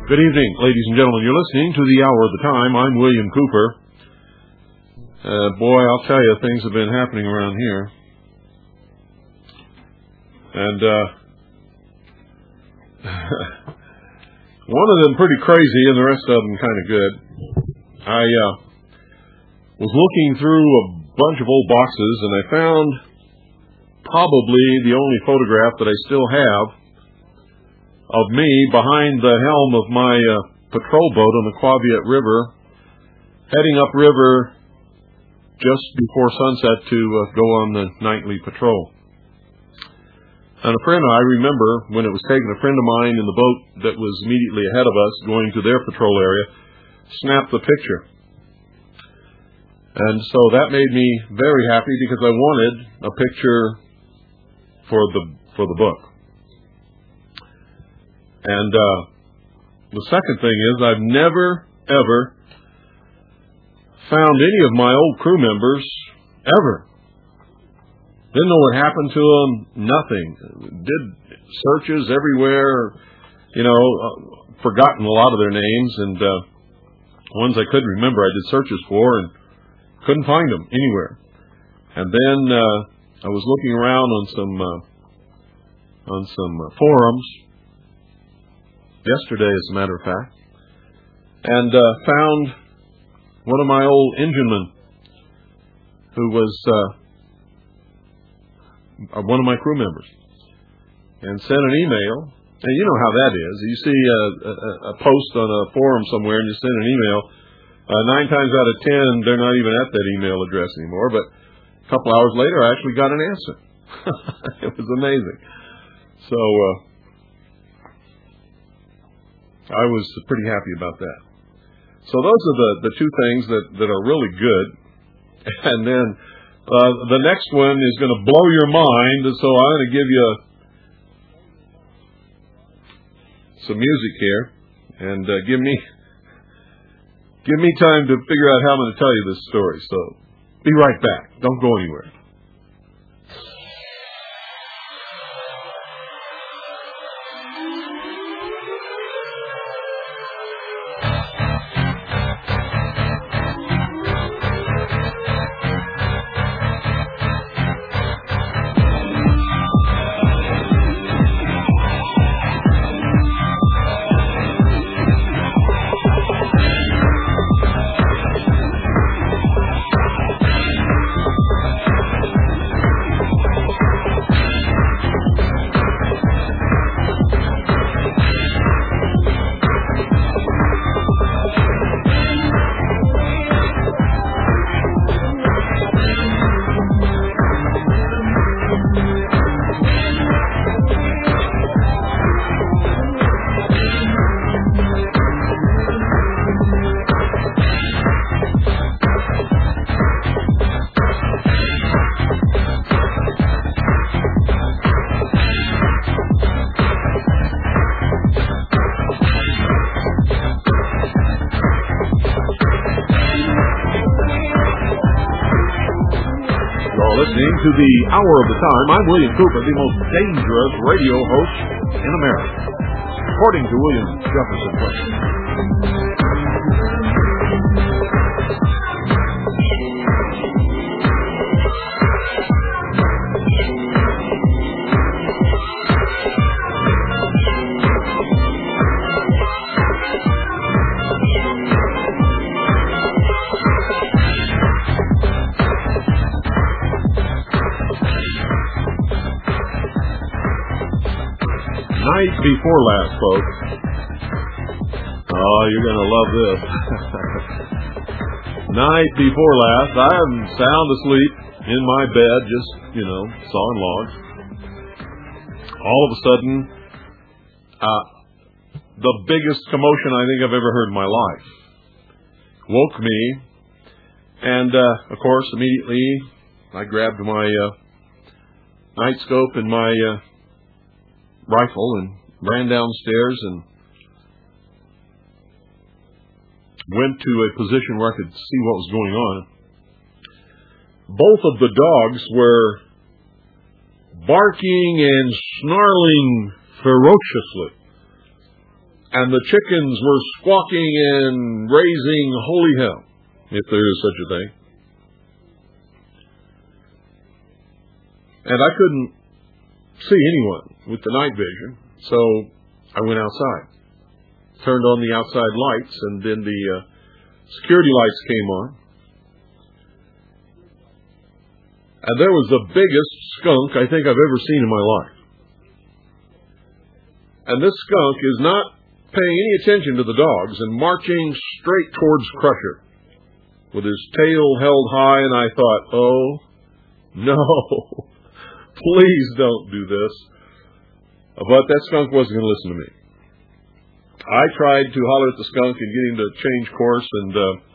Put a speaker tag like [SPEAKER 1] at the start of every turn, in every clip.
[SPEAKER 1] Good evening, ladies and gentlemen. You're listening to The Hour of the Time. I'm William Cooper. Boy, I'll tell you, things have been happening around here. And one of them pretty crazy and the rest of them kind of good. I was looking through a bunch of old boxes and I found probably the only photograph that I still have of me behind the helm of my patrol boat on the Quaviet River, heading upriver just before sunset to go on the nightly patrol. And a friend, I remember when it was taken, a friend of mine in the boat that was immediately ahead of us going to their patrol area snapped the picture. And so that made me very happy because I wanted a picture for the book. And the second thing is I've never, ever found any of my old crew members, ever. Didn't know what happened to them, nothing. Did searches everywhere, forgotten a lot of their names, and ones I couldn't remember I did searches for and couldn't find them anywhere. And then I was looking around on some forums yesterday, as a matter of fact, and found one of my old enginemen who was one of my crew members, and sent an email. And you know how that is. You see a post on a forum somewhere and you send an email. 9 times out of 10, they're not even at that email address anymore. But a couple hours later, I actually got an answer. It was amazing. So I was pretty happy about that. So those are the two things that are really good. And then the next one is going to blow your mind. So I'm going to give you some music here, and give me time to figure out how I'm going to tell you this story. So be right back. Don't go anywhere. To the Hour of the Time. I'm William Cooper, the most dangerous radio host in America, according to William Jefferson Place. Night before last, folks. Oh, you're going to love this. Night before last, I'm sound asleep in my bed, just, sawing logs. All of a sudden, the biggest commotion I think I've ever heard in my life woke me. And, of course, immediately I grabbed my night scope and my rifle and ran downstairs and went to a position where I could see what was going on. Both of the dogs were barking and snarling ferociously. and the chickens were squawking and raising holy hell, if there is such a thing. And I couldn't see anyone with the night vision, so I went outside, turned on the outside lights, and then the security lights came on. And there was the biggest skunk I think I've ever seen in my life. And this skunk is not paying any attention to the dogs and marching straight towards Crusher with his tail held high, and I thought, oh, no, please don't do this. But that skunk wasn't going to listen to me. I tried to holler at the skunk and get him to change course, and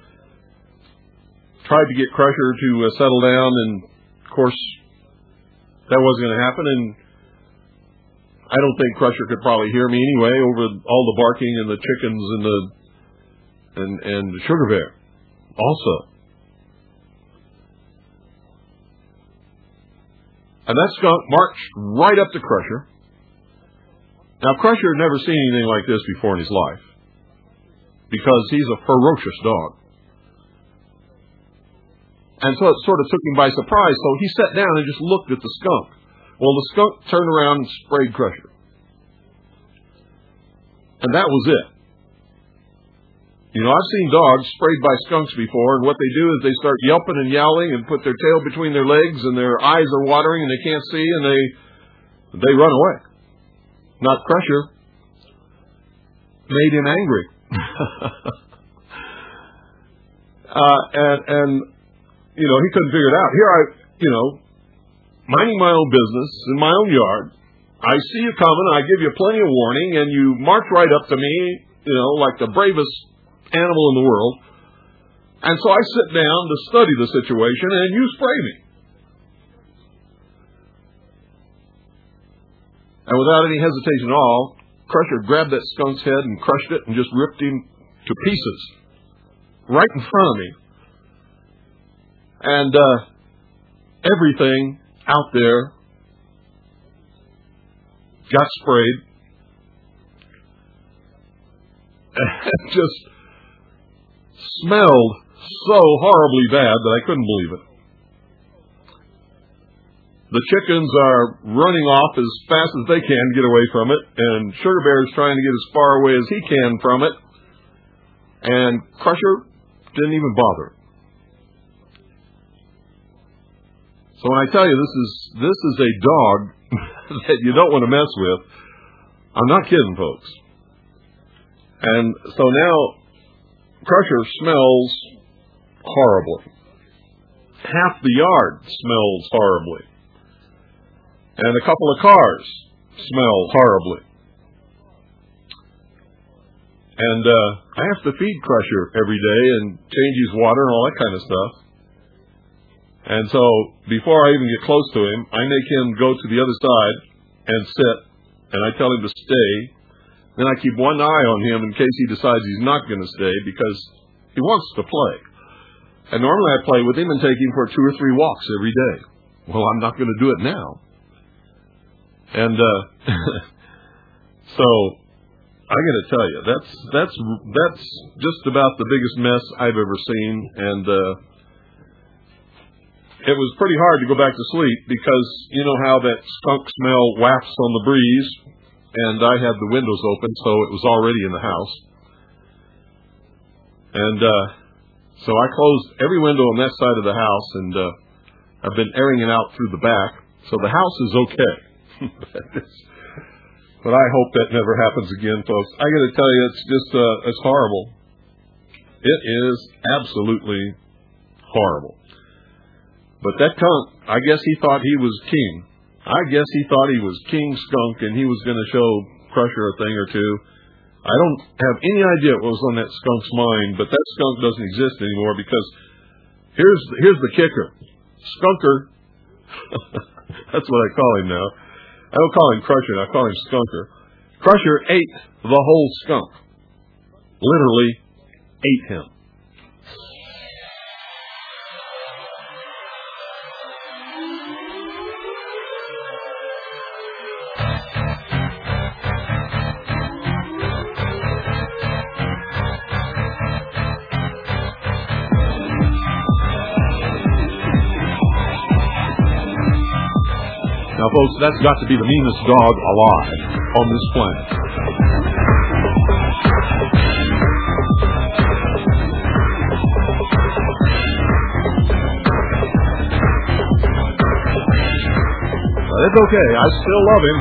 [SPEAKER 1] tried to get Crusher to settle down, and of course that wasn't going to happen, and I don't think Crusher could probably hear me anyway over all the barking and the chickens and the Sugar Bear also. And that skunk marched right up to Crusher. Now, Crusher had never seen anything like this before in his life, because he's a ferocious dog. And so it sort of took him by surprise, so he sat down and just looked at the skunk. Well, the skunk turned around and sprayed Crusher. And that was it. You know, I've seen dogs sprayed by skunks before, and what they do is they start yelping and yowling and put their tail between their legs, and their eyes are watering and they can't see, and they run away. Not Crusher. Made him angry. And you know, he couldn't figure it out. Here minding my own business in my own yard, I see you coming, I give you plenty of warning, and you march right up to me, like the bravest animal in the world. And so I sit down to study the situation, and you spray me. And without any hesitation at all, Crusher grabbed that skunk's head and crushed it and just ripped him to pieces right in front of me. And everything out there got sprayed. And it just smelled so horribly bad that I couldn't believe it. The chickens are running off as fast as they can to get away from it, and Sugar Bear is trying to get as far away as he can from it, and Crusher didn't even bother. So when I tell you this is a dog that you don't want to mess with, I'm not kidding, folks. And so now Crusher smells horribly. Half the yard smells horribly. And a couple of cars smell horribly. And I have to feed Crusher every day and change his water and all that kind of stuff. And so before I even get close to him, I make him go to the other side and sit, and I tell him to stay. Then I keep one eye on him in case he decides he's not going to stay, because he wants to play. And normally I play with him and take him for 2 or 3 walks every day. Well, I'm not going to do it now. And so I got to tell you, that's just about the biggest mess I've ever seen, and it was pretty hard to go back to sleep, because you know how that skunk smell wafts on the breeze, and I had the windows open, so it was already in the house. And so I closed every window on that side of the house, and I've been airing it out through the back, so the house is okay. But I hope that never happens again, folks. I got to tell you, it's just it's horrible. It is absolutely horrible. But that skunk, I guess he thought he was king. I guess he thought he was King Skunk, and he was going to show Crusher a thing or two. I don't have any idea what was on that skunk's mind, but that skunk doesn't exist anymore, because here's the kicker. Skunker, that's what I call him now. I don't call him Crusher, I call him Skunker. Crusher ate the whole skunk. Literally ate him. Now, folks, that's got to be the meanest dog alive on this planet. But it's okay. I still love him.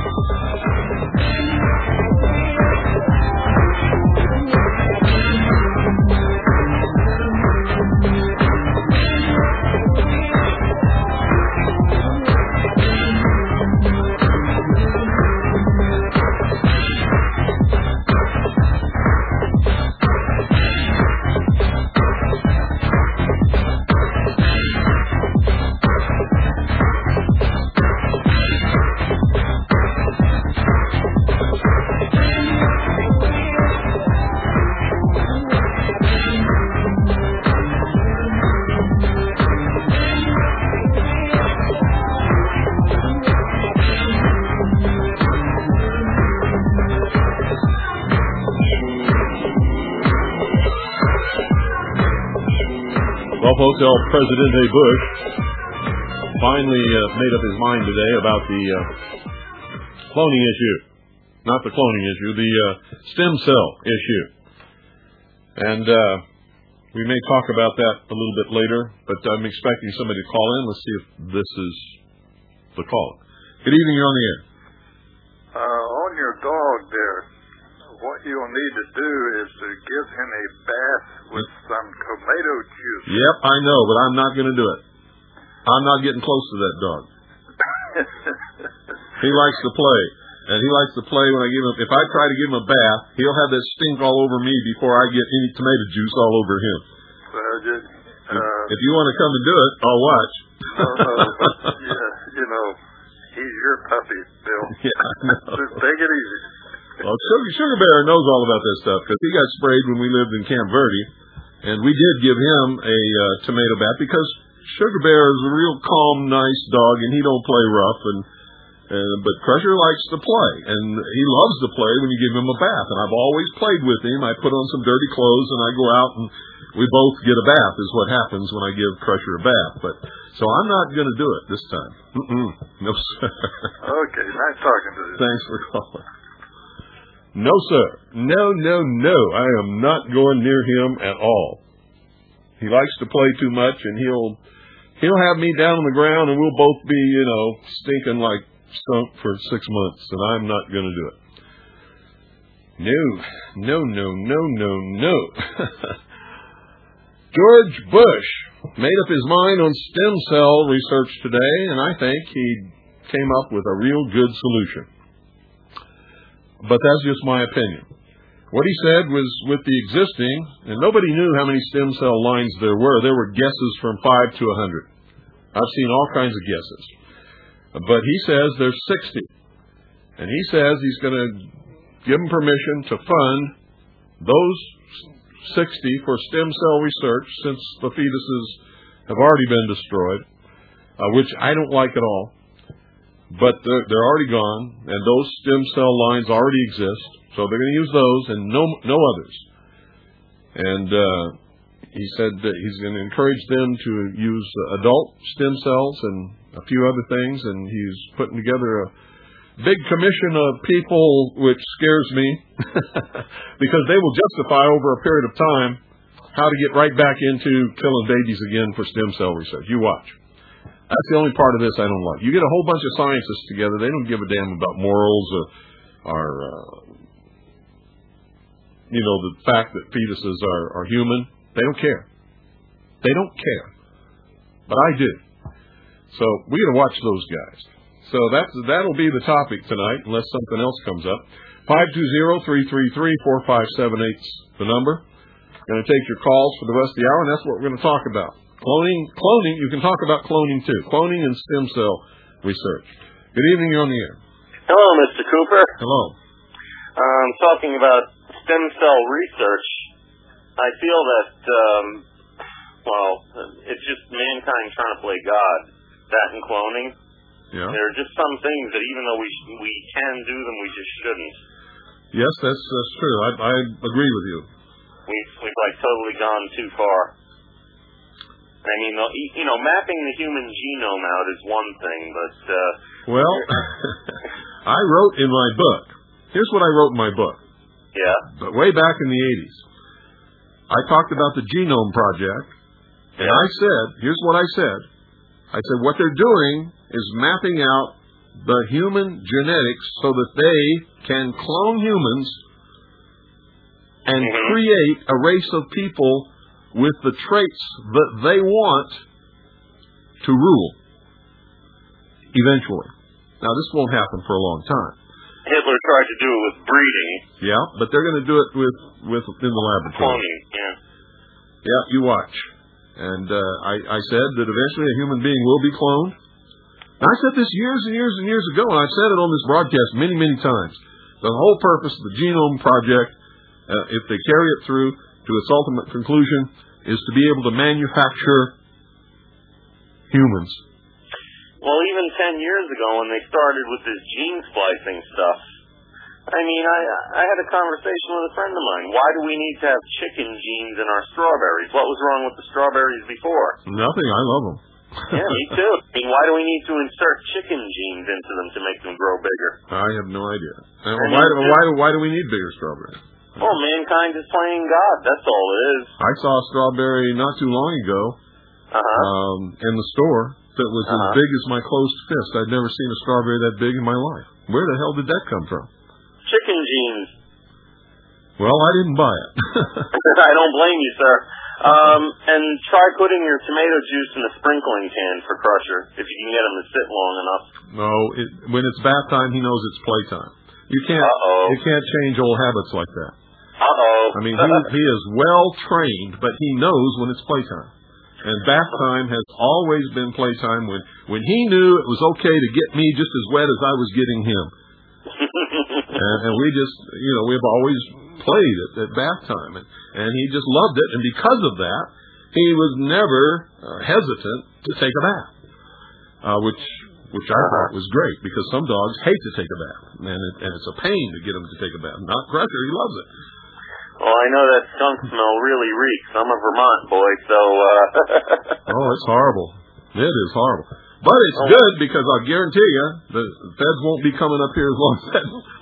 [SPEAKER 1] Well, folks, Presidente Bush finally made up his mind today about the cloning issue. Not the cloning issue, the stem cell issue. And we may talk about that a little bit later, but I'm expecting somebody to call in. Let's see if this is the call. Good evening, you're on the air.
[SPEAKER 2] On your dog there, what you'll need to do is to give him a bath with some tomato juice.
[SPEAKER 1] Yep, I know, but I'm not going to do it. I'm not getting close to that dog. He likes to play, and he likes to play when I give him. If I try to give him a bath, he'll have that stink all over me before I get any tomato juice all over him. If you want to come and do it, I'll watch.
[SPEAKER 2] He's your puppy, Bill.
[SPEAKER 1] Yeah, I know.
[SPEAKER 2] Just take it easy.
[SPEAKER 1] Well, Sugar Bear knows all about this stuff because he got sprayed when we lived in Camp Verde, and we did give him a tomato bath because Sugar Bear is a real calm, nice dog, and he don't play rough. But Crusher likes to play, and he loves to play when you give him a bath. And I've always played with him. I put on some dirty clothes, and I go out, and we both get a bath. Is what happens when I give Crusher a bath. So I'm not going to do it this time. No, sir.
[SPEAKER 2] Okay, nice talking to you.
[SPEAKER 1] Thanks for calling. No, sir. No. I am not going near him at all. He likes to play too much, and he'll have me down on the ground, and we'll both be, stinking like skunk for 6 months, and I'm not going to do it. No. George Bush made up his mind on stem cell research today, and I think he came up with a real good solution. But that's just my opinion. What he said was with the existing, and nobody knew how many stem cell lines there were. There were guesses from 5 to 100. I've seen all kinds of guesses. But he says there's 60. And he says he's going to give them permission to fund those 60 for stem cell research since the fetuses have already been destroyed, which I don't like at all. But they're already gone, and those stem cell lines already exist, so they're going to use those and no others. And he said that he's going to encourage them to use adult stem cells and a few other things, and he's putting together a big commission of people, which scares me, because they will justify over a period of time how to get right back into killing babies again for stem cell research. You watch. That's the only part of this I don't like. You get a whole bunch of scientists together. They don't give a damn about morals or the fact that fetuses are human. They don't care. They don't care. But I do. So we got to watch those guys. So that'll be the topic tonight, unless something else comes up. 520-333-4578 is the number. Going to take your calls for the rest of the hour, and that's what we're going to talk about. Cloning, you can talk about cloning too. Cloning and stem cell research. Good evening, you're on the air.
[SPEAKER 3] Hello, Mr. Cooper.
[SPEAKER 1] Hello.
[SPEAKER 3] Talking about stem cell research, I feel that, it's just mankind trying to play God. That and cloning.
[SPEAKER 1] Yeah.
[SPEAKER 3] There are just some things that even though we can do them, we just shouldn't.
[SPEAKER 1] Yes, that's true. I agree with you.
[SPEAKER 3] We've totally gone too far. I mean, mapping the human genome out is one thing, but
[SPEAKER 1] Well, I wrote in my book. Here's what I wrote in my book.
[SPEAKER 3] Yeah.
[SPEAKER 1] But way back in the 80s, I talked about the Genome Project, and I said, here's what I said. I said, what they're doing is mapping out the human genetics so that they can clone humans and create a race of people with the traits that they want to rule eventually. Now, this won't happen for a long time.
[SPEAKER 3] Hitler tried to do it with breeding.
[SPEAKER 1] Yeah, but they're going to do it with in the laboratory.
[SPEAKER 3] Cloning, yeah.
[SPEAKER 1] Yeah, you watch. And I said that eventually a human being will be cloned. And I said this years and years and years ago, and I've said it on this broadcast many, many times. The whole purpose of the Genome Project, if they carry it through to its ultimate conclusion, is to be able to manufacture humans.
[SPEAKER 3] Well, even 10 years ago when they started with this gene splicing stuff, I mean, I had a conversation with a friend of mine. Why do we need to have chicken genes in our strawberries? What was wrong with the strawberries before?
[SPEAKER 1] Nothing. I love them.
[SPEAKER 3] Yeah, me too. I mean, why do we need to insert chicken genes into them to make them grow bigger?
[SPEAKER 1] I have no idea. Why do we need bigger strawberries?
[SPEAKER 3] Well, mankind is playing God. That's all it is.
[SPEAKER 1] I saw a strawberry not too long ago in the store that was as big as my closed fist. I'd never seen a strawberry that big in my life. Where the hell did that come from?
[SPEAKER 3] Chicken genes.
[SPEAKER 1] Well, I didn't buy it.
[SPEAKER 3] I don't blame you, sir. And try putting your tomato juice in a sprinkling can for Crusher, if you can get him to sit long enough.
[SPEAKER 1] No, when it's bath time, he knows it's playtime. You can't change old habits like that. I mean, he is well trained, but he knows when it's playtime. And bath time has always been playtime when he knew it was okay to get me just as wet as I was getting him. and we just, we've always played at bath time, and he just loved it. And because of that, he was never hesitant to take a bath, which I thought was great, because some dogs hate to take a bath, and it's a pain to get them to take a bath. Not Crusher, he loves it.
[SPEAKER 3] Well, I know that skunk smell really reeks. I'm a Vermont boy, so...
[SPEAKER 1] Oh, it's horrible. It is horrible. But it's good, because I'll guarantee you, the feds won't be coming up here as long as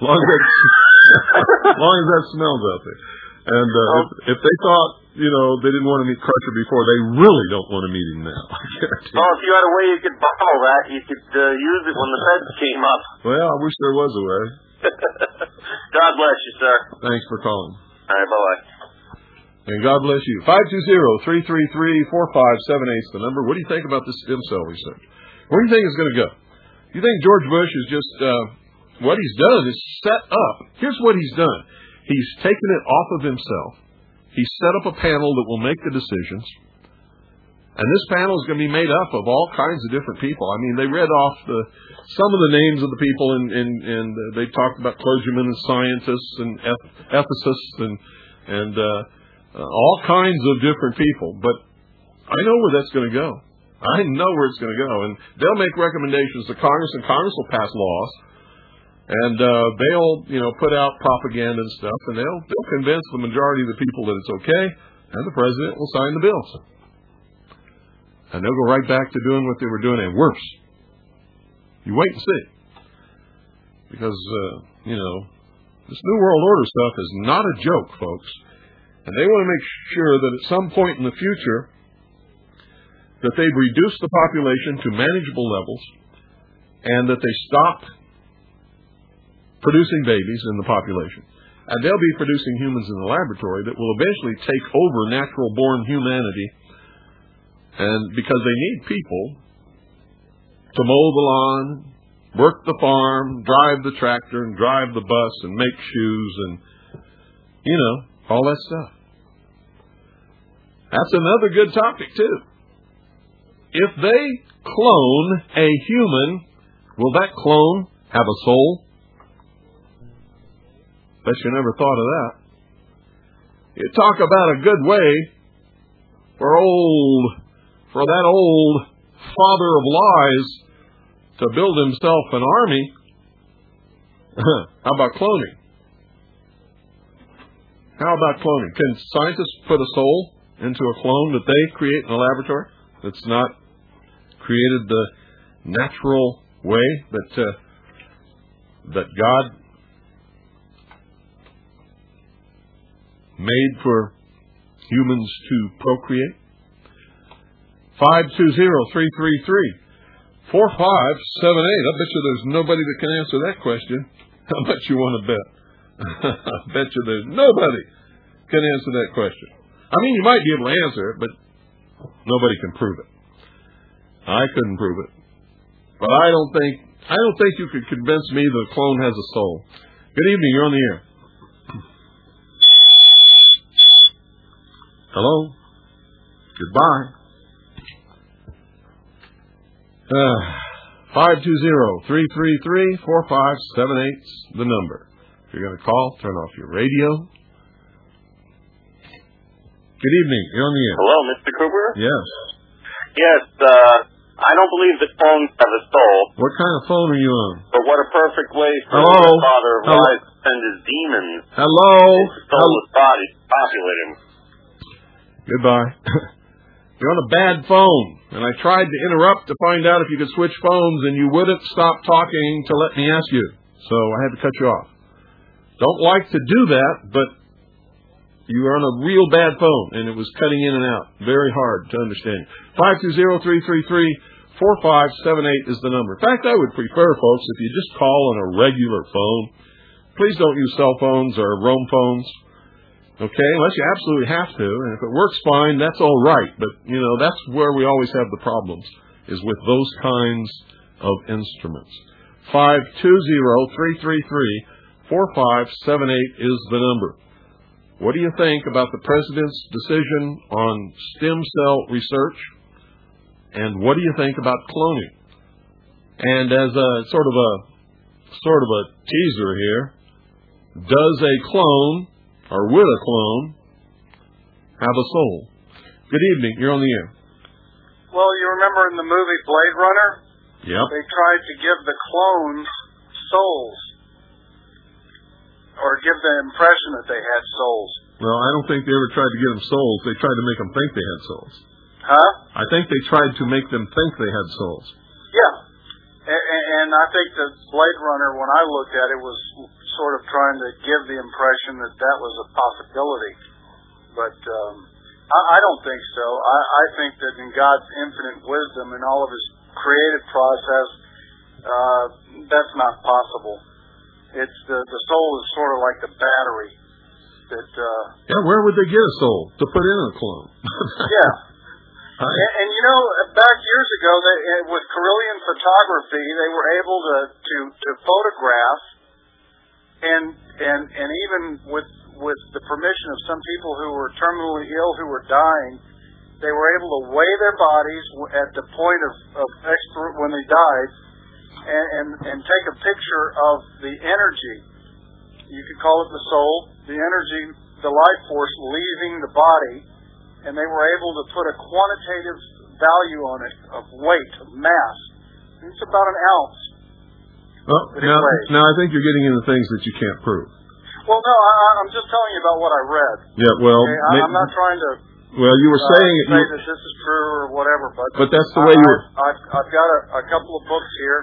[SPEAKER 1] that smells out there. And if they thought, they didn't want to meet Crusher before, they really don't want to meet him now. I guarantee.
[SPEAKER 3] Oh, if you had a way you could bottle that, you could use it when the feds came up.
[SPEAKER 1] Well, I wish there was a way.
[SPEAKER 3] God bless you, sir.
[SPEAKER 1] Thanks for calling.
[SPEAKER 3] All right, bye-bye.
[SPEAKER 1] And God bless you. 520-333-4578 is the number. What do you think about this stem cell research? Where do you think it's going to go? You think George Bush is just, what he's done is set up. Here's what he's done. He's taken it off of himself. He's set up a panel that will make the decisions. And this panel is going to be made up of all kinds of different people. I mean, they read off some of the names of the people, and they talked about clergymen and scientists and ethicists and all kinds of different people. But I know where that's going to go. I know where it's going to go. And they'll make recommendations to Congress, and Congress will pass laws. And they'll put out propaganda and stuff, and they'll convince the majority of the people that it's okay, and the president will sign the bills. And they'll go right back to doing what they were doing, and worse. You wait and see. Because, this New World Order stuff is not a joke, folks. And they want to make sure that at some point in the future that they've reduced the population to manageable levels, and that they stop producing babies in the population. And they'll be producing humans in the laboratory that will eventually take over natural-born humanity. And because they need people to mow the lawn, work the farm, drive the tractor, and drive the bus, and make shoes, and, all that stuff. That's another good topic, too. If they clone a human, will that clone have a soul? Bet you never thought of that. You talk about a good way for that old father of lies to build himself an army. How about cloning? How about cloning? Can scientists put a soul into a clone that they create in a laboratory that's not created the natural way that God made for humans to procreate? 520-333-4578. I bet you there's nobody that can answer that question. How much you want to bet? I bet you there's nobody can answer that question. I mean, you might be able to answer it, but nobody can prove it. I couldn't prove it, but I don't think you could convince me the clone has a soul. Good evening. You're on the air. Hello. Goodbye. 520-333-4578's the number. If you're going to call, turn off your radio. Good evening. You're on the air.
[SPEAKER 3] Hello, Mr. Cooper?
[SPEAKER 1] Yes.
[SPEAKER 3] Yes, I don't believe that phones have a soul.
[SPEAKER 1] What kind of phone are you on?
[SPEAKER 3] But what a perfect way for
[SPEAKER 1] Hello?
[SPEAKER 3] the Father of lies to send his demons.
[SPEAKER 1] Hello?
[SPEAKER 3] His soulless body to populate him.
[SPEAKER 1] Goodbye. You're on a bad phone, and I tried to interrupt to find out if you could switch phones, and you wouldn't stop talking to let me ask you. So I had to cut you off. Don't like to do that, but you are on a real bad phone, and it was cutting in and out. Very hard to understand. 520-333-4578 is the number. In fact, I would prefer, folks, if you just call on a regular phone. Please don't use cell phones or roam phones. Okay, unless you absolutely have to, and if it works fine, that's all right. But, that's where we always have the problems, is with those kinds of instruments. 520-333-4578 is the number. What do you think about the President's decision on stem cell research? And what do you think about cloning? And as a sort of a teaser here, does a clone, or will a clone, have a soul? Good evening. You're on the air.
[SPEAKER 2] Well, you remember in the movie Blade Runner?
[SPEAKER 1] Yep.
[SPEAKER 2] They tried to give the clones souls, or give the impression that they had souls.
[SPEAKER 1] Well, I don't think they ever tried to give them souls. They tried to make them think they had souls.
[SPEAKER 2] Huh?
[SPEAKER 1] I think they tried to make them think they had souls.
[SPEAKER 2] Yeah. And I think that Blade Runner, when I looked at it, was sort of trying to give the impression that that was a possibility. But I don't think so. I think that in God's infinite wisdom and all of His creative process, that's not possible. It's the soul is sort of like the battery that.
[SPEAKER 1] Yeah, where would they get a soul to put in a clone?
[SPEAKER 2] Yeah. And back years ago, with Carillion photography, they were able to photograph, and even with the permission of some people who were terminally ill, who were dying, they were able to weigh their bodies at the point of when they died, and take a picture of the energy. You could call it the soul, the energy, the life force leaving the body, and they were able to put a quantitative value on it of weight, of mass. It's about an ounce.
[SPEAKER 1] Well, now I think you're getting into things that you can't prove.
[SPEAKER 2] Well, no, I'm just telling you about what I read.
[SPEAKER 1] Yeah, well,
[SPEAKER 2] okay? I'm not trying to.
[SPEAKER 1] Well, you were saying
[SPEAKER 2] say that this is true or whatever,
[SPEAKER 1] but that's the way you were.
[SPEAKER 2] I've got a couple of books here.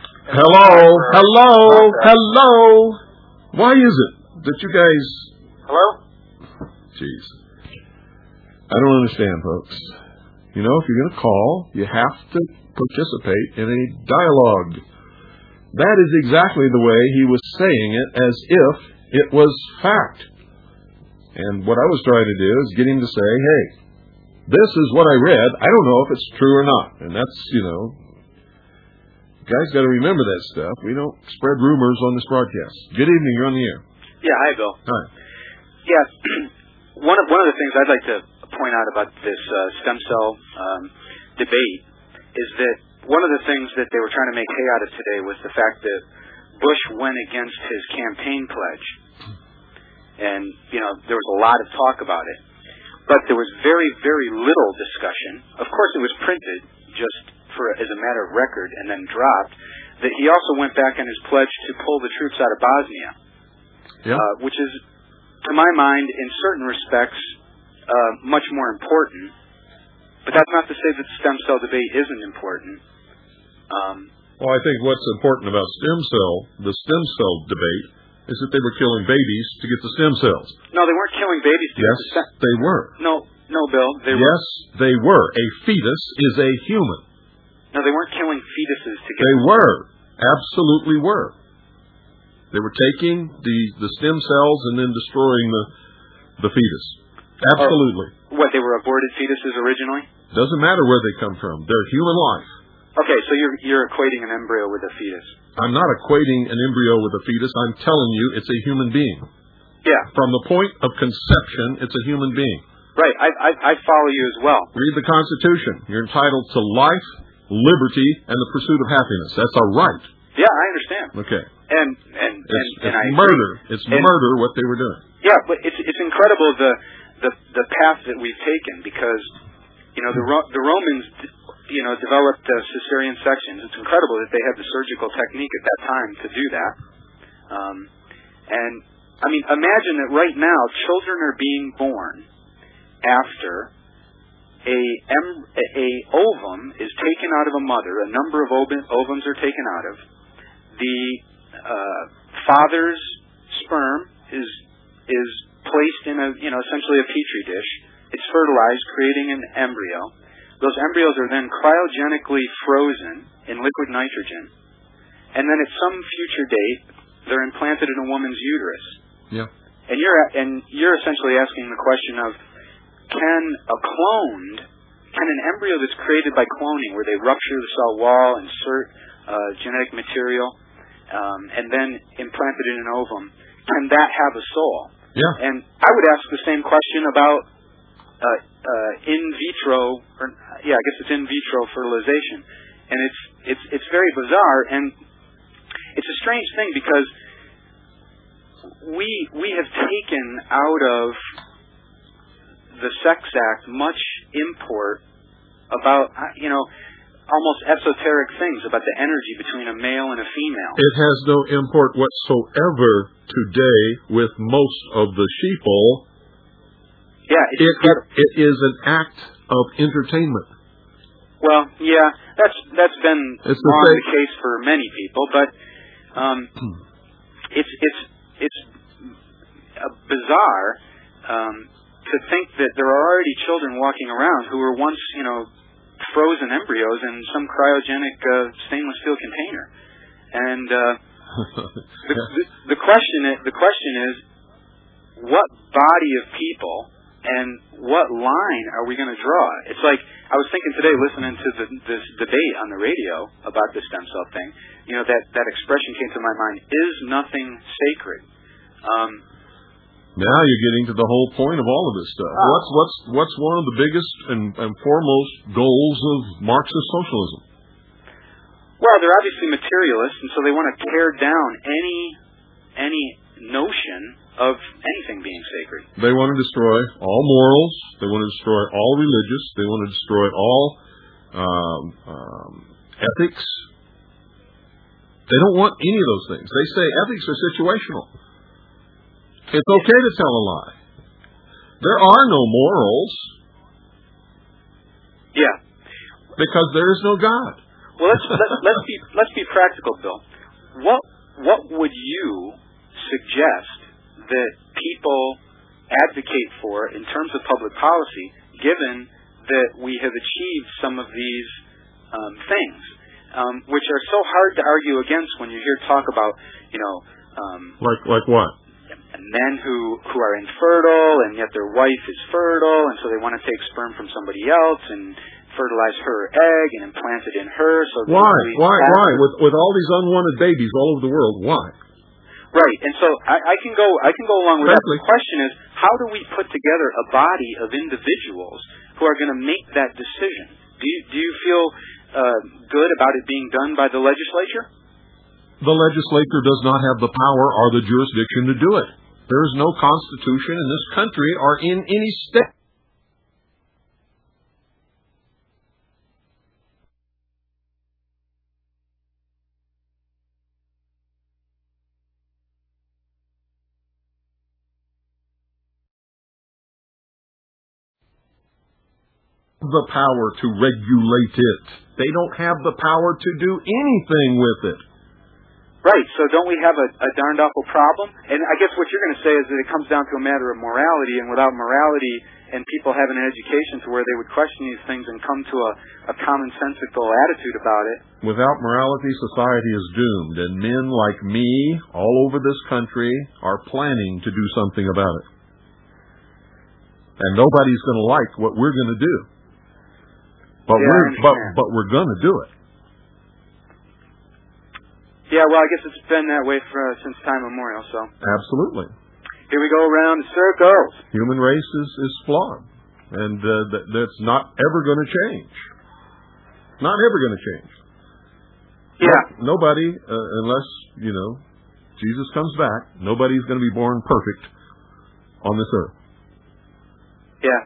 [SPEAKER 1] Hello. Why is it that you guys?
[SPEAKER 2] Hello.
[SPEAKER 1] Jeez, I don't understand, folks. If you're going to call, you have to participate in a dialogue. That is exactly the way he was saying it, as if it was fact. And what I was trying to do is get him to say, hey, this is what I read. I don't know if it's true or not. And that's, guys got to remember that stuff. We don't spread rumors on this broadcast. Good evening. You're on the air.
[SPEAKER 4] Yeah, hi, Bill.
[SPEAKER 1] Hi.
[SPEAKER 4] Yeah, one of the things I'd like to point out about this stem cell debate is that one of the things that they were trying to make hay out of today was the fact that Bush went against his campaign pledge. And, there was a lot of talk about it. But there was very, very little discussion. Of course, it was printed just as a matter of record and then dropped, that he also went back on his pledge to pull the troops out of Bosnia, which is, to my mind, in certain respects, much more important. But that's not to say that the stem cell debate isn't important.
[SPEAKER 1] Well, I think what's important about the stem cell debate, is that they were killing babies to get the stem cells.
[SPEAKER 4] No, they weren't killing babies to
[SPEAKER 1] yes,
[SPEAKER 4] get the stem.
[SPEAKER 1] They were.
[SPEAKER 4] No, Bill.
[SPEAKER 1] Yes, they were. A fetus is a human.
[SPEAKER 4] No, they weren't killing fetuses to get.
[SPEAKER 1] They were. Absolutely were. They were taking the stem cells and then destroying the fetus. Absolutely.
[SPEAKER 4] What, they were aborted fetuses originally?
[SPEAKER 1] Doesn't matter where they come from. They're human life.
[SPEAKER 4] Okay, so you're equating an embryo with a fetus.
[SPEAKER 1] I'm not equating an embryo with a fetus. I'm telling you it's a human being.
[SPEAKER 4] Yeah.
[SPEAKER 1] From the point of conception, it's a human being.
[SPEAKER 4] Right. I follow you as well.
[SPEAKER 1] Read the Constitution. You're entitled to life, liberty, and the pursuit of happiness. That's a right.
[SPEAKER 4] Yeah, I understand.
[SPEAKER 1] Okay.
[SPEAKER 4] And
[SPEAKER 1] it's
[SPEAKER 4] I
[SPEAKER 1] murder.
[SPEAKER 4] agree.
[SPEAKER 1] It's murder what they were doing.
[SPEAKER 4] Yeah, but it's incredible the path that we've taken, because the Romans developed cesarean sections. It's incredible that they had the surgical technique at that time to do that. And I mean, imagine that right now children are being born after a ovum is taken out of a mother. A number of ovums are taken out of. The father's sperm is placed in essentially a petri dish. It's fertilized, creating an embryo. Those embryos are then cryogenically frozen in liquid nitrogen, and then at some future date, they're implanted in a woman's uterus.
[SPEAKER 1] Yeah.
[SPEAKER 4] And you're essentially asking the question of, can an embryo that's created by cloning, where they rupture the cell wall, insert genetic material, and then implant it in an ovum, can that have a soul?
[SPEAKER 1] Yeah.
[SPEAKER 4] And I would ask the same question about in vitro, I guess it's in vitro fertilization, and it's very bizarre, and it's a strange thing, because we have taken out of the Sex Act much import about almost esoteric things about the energy between a male and a female.
[SPEAKER 1] It has no import whatsoever today with most of the sheeple.
[SPEAKER 4] Yeah,
[SPEAKER 1] it is an act of entertainment.
[SPEAKER 4] Well, yeah, that's been the case for many people, but it's bizarre to think that there are already children walking around who were once frozen embryos in some cryogenic stainless steel container, and the question is, what body of people and what line are we going to draw? It's like, I was thinking today, listening to this debate on the radio about the stem cell thing, that expression came to my mind, is nothing sacred?
[SPEAKER 1] Now you're getting to the whole point of all of this stuff. What's one of the biggest and foremost goals of Marxist socialism?
[SPEAKER 4] Well, they're obviously materialists, and so they want to tear down any notion of anything being sacred.
[SPEAKER 1] They want to destroy all morals. They want to destroy all religious. They want to destroy all ethics. They don't want any of those things. They say ethics are situational. It's okay to tell a lie. There are no morals.
[SPEAKER 4] Yeah.
[SPEAKER 1] Because there is no God.
[SPEAKER 4] Well, let's be practical, Bill. What would you suggest that people advocate for in terms of public policy, given that we have achieved some of these things, which are so hard to argue against when you hear talk about,
[SPEAKER 1] like what?
[SPEAKER 4] Men who are infertile, and yet their wife is fertile, and so they want to take sperm from somebody else and fertilize her egg and implant it in her. So
[SPEAKER 1] why? With all these unwanted babies all over the world, why?
[SPEAKER 4] Right, and so I can go along with that. The question is, how do we put together a body of individuals who are going to make that decision? Do you feel good about it being done by the legislature?
[SPEAKER 1] The legislature does not have the power or the jurisdiction to do it. There is no constitution in this country or in any state. the power to regulate it. They don't have the power to do anything with it.
[SPEAKER 4] Right, so don't we have a darned awful problem? And I guess what you're going to say is that it comes down to a matter of morality, and without morality and people having an education to where they would question these things and come to a commonsensical attitude about it.
[SPEAKER 1] Without morality, society is doomed, and men like me all over this country are planning to do something about it. And nobody's going to like what we're going to do. But we're going to do it.
[SPEAKER 4] Yeah, well, I guess it's been that way since time immemorial, so.
[SPEAKER 1] Absolutely.
[SPEAKER 4] Here we go around in circles.
[SPEAKER 1] Human race is flawed, and that's not ever going to change. Not ever going to change.
[SPEAKER 4] Yeah.
[SPEAKER 1] Nobody, unless, Jesus comes back, nobody's going to be born perfect on this earth.
[SPEAKER 4] Yeah.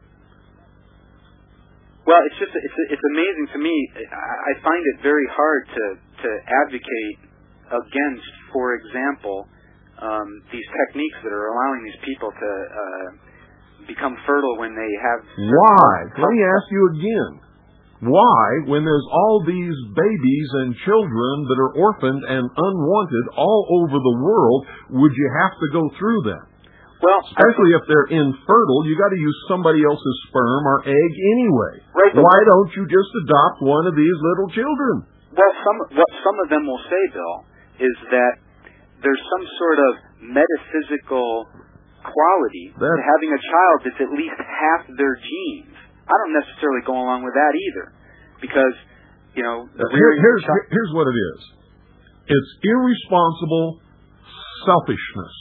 [SPEAKER 4] Well, it's amazing to me. I find it very hard to advocate against, for example, these techniques that are allowing these people to become fertile when they have.
[SPEAKER 1] Why? Let me ask you again. Why, when there's all these babies and children that are orphaned and unwanted all over the world, would you have to go through that?
[SPEAKER 4] Well,
[SPEAKER 1] especially if they're infertile, you got to use somebody else's sperm or egg anyway.
[SPEAKER 4] Right,
[SPEAKER 1] why don't you just adopt one of these little children?
[SPEAKER 4] Well, what some of them will say, Bill, is that there's some sort of metaphysical quality to having a child that's at least half their genes. I don't necessarily go along with that either, because
[SPEAKER 1] here's what it is. It's irresponsible selfishness.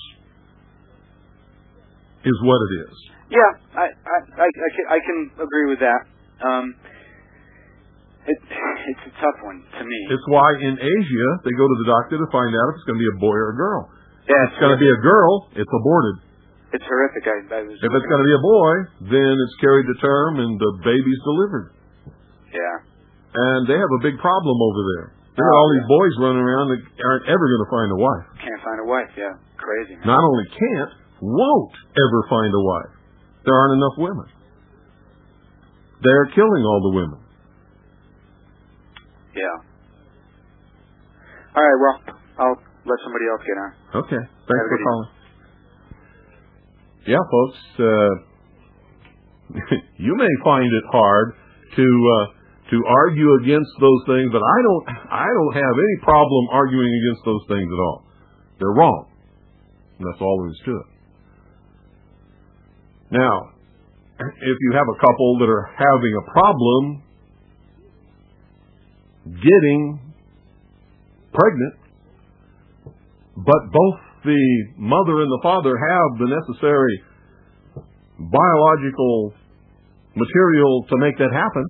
[SPEAKER 1] Is what it is.
[SPEAKER 4] Yeah, I can agree with that. It's a tough one to me.
[SPEAKER 1] It's why in Asia they go to the doctor to find out if it's going to be a boy or a girl.
[SPEAKER 4] Yeah,
[SPEAKER 1] if it's going to be a girl, it's aborted.
[SPEAKER 4] It's horrific.
[SPEAKER 1] If it's going to be a boy, then it's carried to term and the baby's delivered.
[SPEAKER 4] Yeah.
[SPEAKER 1] And they have a big problem over there. There are all these boys running around that aren't ever going to find a wife.
[SPEAKER 4] Can't find a wife. Yeah, crazy. Man.
[SPEAKER 1] Not only can't, won't ever find a wife. There aren't enough women. They're killing all the women.
[SPEAKER 4] Yeah. All right, well, I'll let somebody else get on.
[SPEAKER 1] Okay. Thanks for calling. Yeah, folks, you may find it hard to argue against those things, but I don't have any problem arguing against those things at all. They're wrong. And that's all there is to it. Now, if you have a couple that are having a problem getting pregnant, but both the mother and the father have the necessary biological material to make that happen,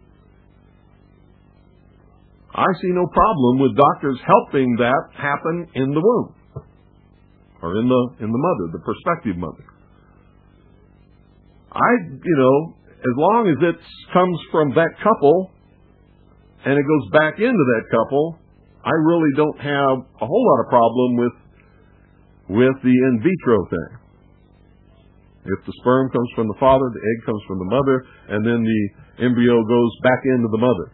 [SPEAKER 1] I see no problem with doctors helping that happen in the womb or in the mother, the prospective mother. As long as it comes from that couple and it goes back into that couple, I really don't have a whole lot of problem with the in vitro thing. If the sperm comes from the father, the egg comes from the mother, and then the embryo goes back into the mother.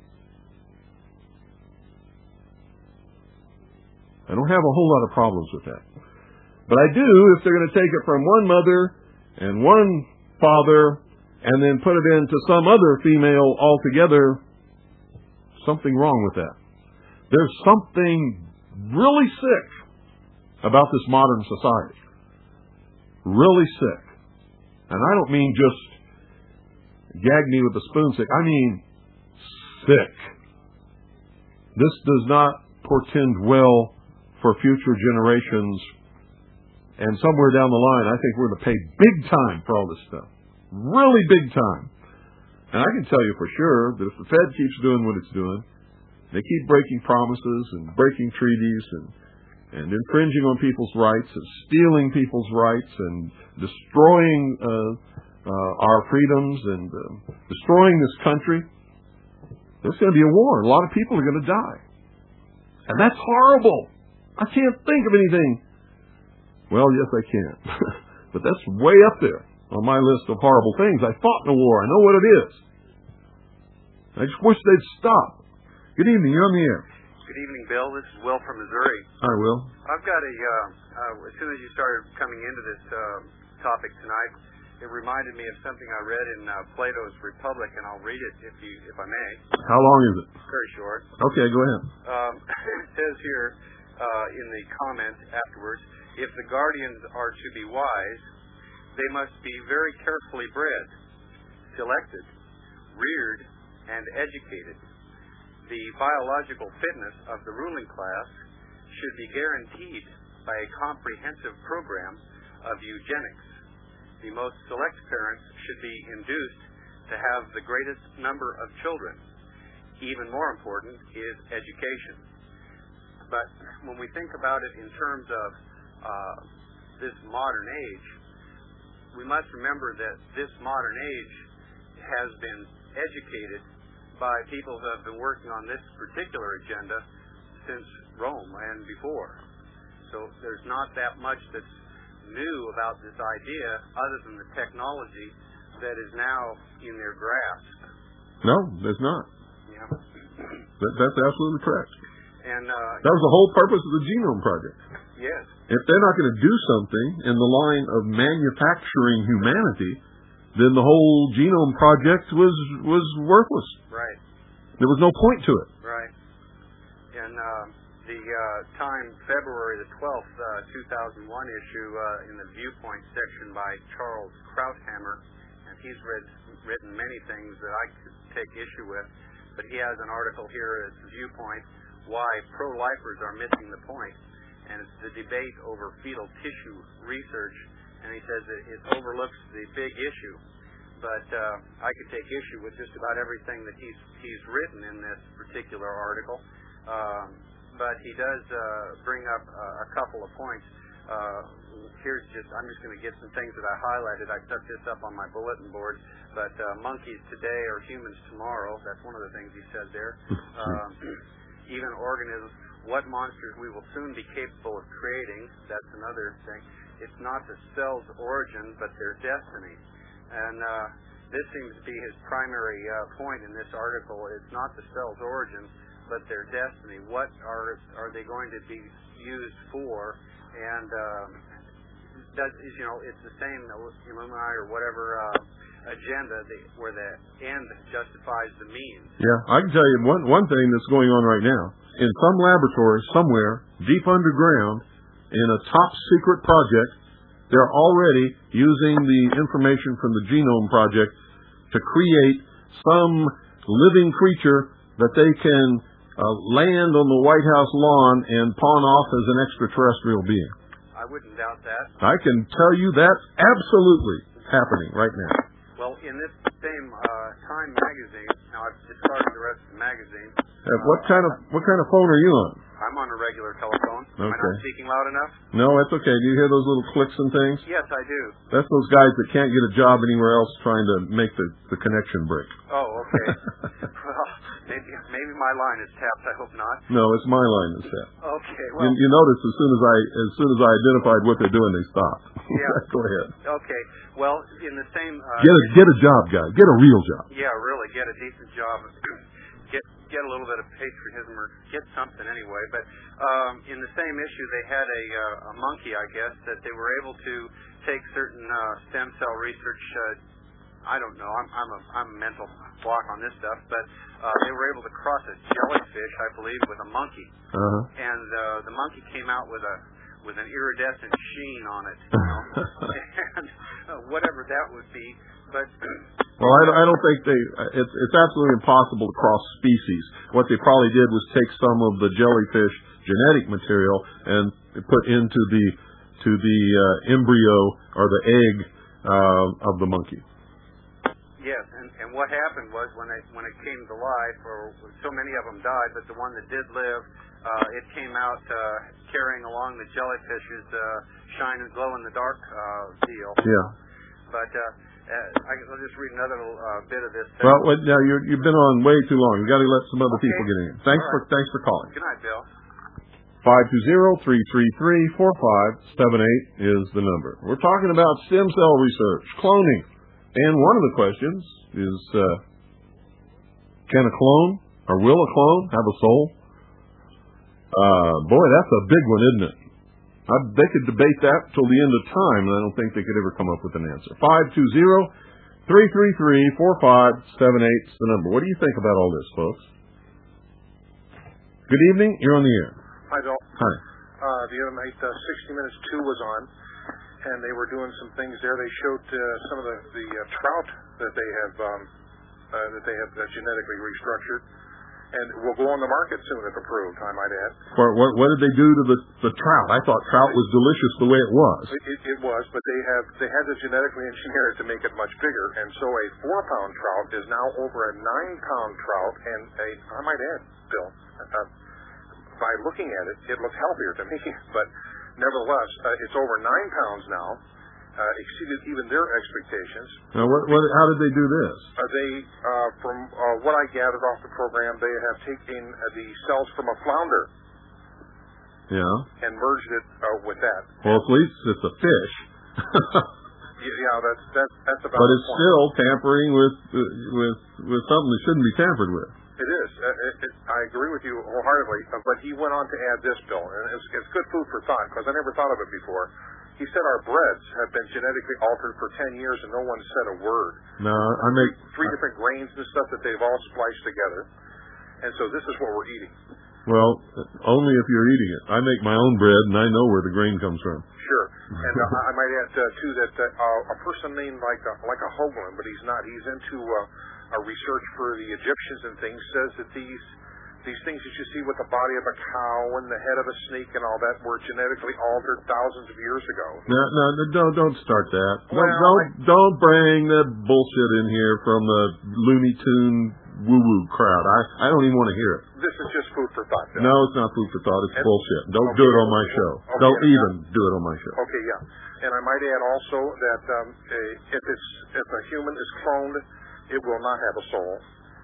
[SPEAKER 1] I don't have a whole lot of problems with that. But I do if they're going to take it from one mother and one father and then put it into some other female altogether. Something wrong with that. There's something really sick about this modern society. Really sick. And I don't mean just gag me with a spoon sick. I mean sick. This does not portend well for future generations. And somewhere down the line, I think we're going to pay big time for all this stuff. Really big time. And I can tell you for sure that if the Fed keeps doing what it's doing, they keep breaking promises and breaking treaties and infringing on people's rights and stealing people's rights and destroying our freedoms and destroying this country, there's going to be a war. A lot of people are going to die. And that's horrible. I can't think of anything. Well, yes, I can. But that's way up there on my list of horrible things. I fought in a war. I know what it is. I just wish they'd stop. Good evening. You're on the air.
[SPEAKER 5] Good evening, Bill. This is Will from Missouri.
[SPEAKER 1] Hi, Will.
[SPEAKER 5] I've got as soon as you started coming into this topic tonight, it reminded me of something I read in Plato's Republic, and I'll read it if I may.
[SPEAKER 1] How long is it?
[SPEAKER 5] Very short.
[SPEAKER 1] Okay, go ahead.
[SPEAKER 5] It says here in the comment afterwards, if the guardians are to be wise, they must be very carefully bred, selected, reared, and educated. The biological fitness of the ruling class should be guaranteed by a comprehensive program of eugenics. The most select parents should be induced to have the greatest number of children. Even more important is education. But when we think about it in terms of this modern age, we must remember that this modern age has been educated by people who have been working on this particular agenda since Rome and before. So there's not that much that's new about this idea other than the technology that is now in their grasp.
[SPEAKER 1] No, there's not.
[SPEAKER 5] Yeah.
[SPEAKER 1] That's absolutely correct.
[SPEAKER 5] And
[SPEAKER 1] that was the whole purpose of the Genome Project.
[SPEAKER 5] Yes.
[SPEAKER 1] If they're not going to do something in the line of manufacturing humanity, then the whole Genome Project was worthless.
[SPEAKER 5] Right.
[SPEAKER 1] There was no point to it.
[SPEAKER 5] Right. In the Time, February the 12th, 2001 issue in the Viewpoint section by Charles Krauthammer, and he's written many things that I could take issue with, but he has an article here at the Viewpoint, Why Pro-Lifers Are Missing the Point, and it's the debate over fetal tissue research, and he says that it overlooks the big issue. But I could take issue with just about everything that he's written in this particular article. But he does bring up a couple of points. I'm just going to get some things that I highlighted. I set this up on my bulletin board. But monkeys today are humans tomorrow. That's one of the things he said there. Even organisms, what monsters we will soon be capable of creating. That's another thing. It's not the cell's origin, but their destiny. And this seems to be his primary point in this article. It's not the cell's origin, but their destiny. What are they going to be used for? And it's the same Illuminati or whatever agenda where the end justifies the means.
[SPEAKER 1] Yeah, I can tell you one thing that's going on right now. In some laboratory somewhere deep underground in a top secret project, they're already using the information from the Genome Project to create some living creature that they can land on the White House lawn and pawn off as an extraterrestrial being.
[SPEAKER 5] I wouldn't doubt that.
[SPEAKER 1] I can tell you that's absolutely happening right now.
[SPEAKER 5] Well, in this same Time magazine, now I've discarded the rest of the magazine.
[SPEAKER 1] What kind of phone are you on?
[SPEAKER 5] I'm on a regular telephone.
[SPEAKER 1] Okay.
[SPEAKER 5] Am I not speaking loud enough?
[SPEAKER 1] No, that's okay. Do you hear those little clicks and things?
[SPEAKER 5] Yes, I do.
[SPEAKER 1] That's those guys that can't get a job anywhere else trying to make the connection break.
[SPEAKER 5] Oh, okay. Well, maybe my line is tapped. I hope not.
[SPEAKER 1] No, it's my line that's tapped.
[SPEAKER 5] Okay. Well,
[SPEAKER 1] you notice as soon as I identified what they're doing, they stopped.
[SPEAKER 5] Yeah.
[SPEAKER 1] Go ahead.
[SPEAKER 5] Okay. Well, in the same
[SPEAKER 1] get a job, guy. Get a real job.
[SPEAKER 5] Yeah, really. Get a decent job. Get a little bit of patriotism or get something anyway. But in the same issue, they had a monkey, I guess, that they were able to take certain stem cell research. I don't know. I'm a mental block on this stuff, but they were able to cross a jellyfish, I believe, with a monkey, and the monkey came out with an iridescent sheen on it, and whatever that would be. But
[SPEAKER 1] well, I don't think it's absolutely impossible to cross species. What they probably did was take some of the jellyfish genetic material and put into the embryo or the egg of the monkey.
[SPEAKER 5] Yes, and what happened was when it came to life, or so many of them died, but the one that did live, it came out carrying along the jellyfish's shine and glow in the dark deal.
[SPEAKER 1] Yeah.
[SPEAKER 5] But I'll just read another bit of this.
[SPEAKER 1] Well, now you've been on way too long. You've got to let some other people get in. Thanks for calling.
[SPEAKER 5] Good night, Bill.
[SPEAKER 1] 520-333-4578 is the number. We're talking about stem cell research, cloning. And one of the questions is, Can a clone, or will a clone, have a soul? Boy, that's a big one, isn't it? They could debate that till the end of time, and I don't think they could ever come up with an answer. 520-333-4578 is the number. What do you think about all this, folks? Good evening. You're on the air.
[SPEAKER 6] Hi, Bill.
[SPEAKER 1] Hi.
[SPEAKER 6] The other night, 60 Minutes 2 was on, and they were doing some things there. They showed some of the trout that they have genetically restructured, and will go on the market soon if approved, I might add.
[SPEAKER 1] What did they do to the trout? I thought trout was delicious the way it was.
[SPEAKER 6] It was, but they had to genetically engineer it to make it much bigger, and so a 4-pound trout is now over a 9-pound trout, and I might add, Bill, by looking at it, it looks healthier to me, but nevertheless, it's over 9 pounds now, exceeded even their expectations.
[SPEAKER 1] Now, how did they do this?
[SPEAKER 6] From what I gathered off the program, they have taken the cells from a flounder, and merged it with that.
[SPEAKER 1] Well, at least it's a fish.
[SPEAKER 6] Yeah, that's about.
[SPEAKER 1] But it's still tampering with something that shouldn't be tampered with.
[SPEAKER 6] It is. I agree with you wholeheartedly. But he went on to add this, Bill, and it's good food for thought because I never thought of it before. He said our breads have been genetically altered for 10 years and no one said a word.
[SPEAKER 1] No, I make
[SPEAKER 6] 3 different grains and stuff that they've all spliced together, and so this is what we're eating.
[SPEAKER 1] Well, only if you're eating it. I make my own bread and I know where the grain comes from.
[SPEAKER 6] Sure, and I might add too that a person named like a Hoagland, but he's not. He's into a research for the Egyptians and things. Says that these things that you see with the body of a cow and the head of a snake and all that were genetically altered thousands of years ago.
[SPEAKER 1] No, don't start that.
[SPEAKER 6] Well,
[SPEAKER 1] don't bring the bullshit in here from the Looney Tune woo-woo crowd. I don't even want to hear it.
[SPEAKER 6] This is just food for thought.
[SPEAKER 1] No, it's not food for thought. It's bullshit. Don't do it on my show. Don't even do it on my show.
[SPEAKER 6] Okay, yeah. And I might add also that if a human is cloned, it will not have a soul.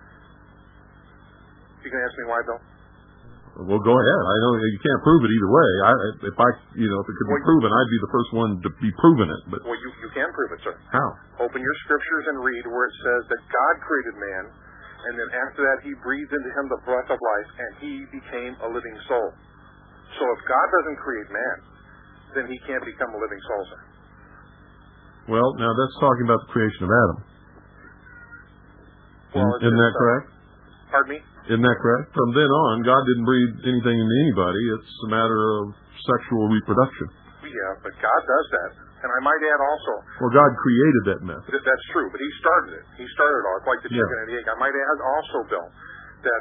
[SPEAKER 6] You can ask me why, Bill?
[SPEAKER 1] Well, go ahead. I know you can't prove it either way. If it could be proven, I'd be the first one to be proving it. But
[SPEAKER 6] well, you can prove it, sir.
[SPEAKER 1] How?
[SPEAKER 6] Open your scriptures and read where it says that God created man, and then after that he breathed into him the breath of life, and he became a living soul. So if God doesn't create man, then he can't become a living soul, sir.
[SPEAKER 1] Well, now that's talking about the creation of Adam.
[SPEAKER 6] Well,
[SPEAKER 1] isn't that correct?
[SPEAKER 6] Pardon me?
[SPEAKER 1] Isn't that correct? From then on, God didn't breathe anything into anybody. It's a matter of sexual reproduction.
[SPEAKER 6] Yeah, but God does that. And I might add also...
[SPEAKER 1] Well, God created that method.
[SPEAKER 6] That's true, but he started it. He started it all, like the chicken and the egg. I might add also, Bill, that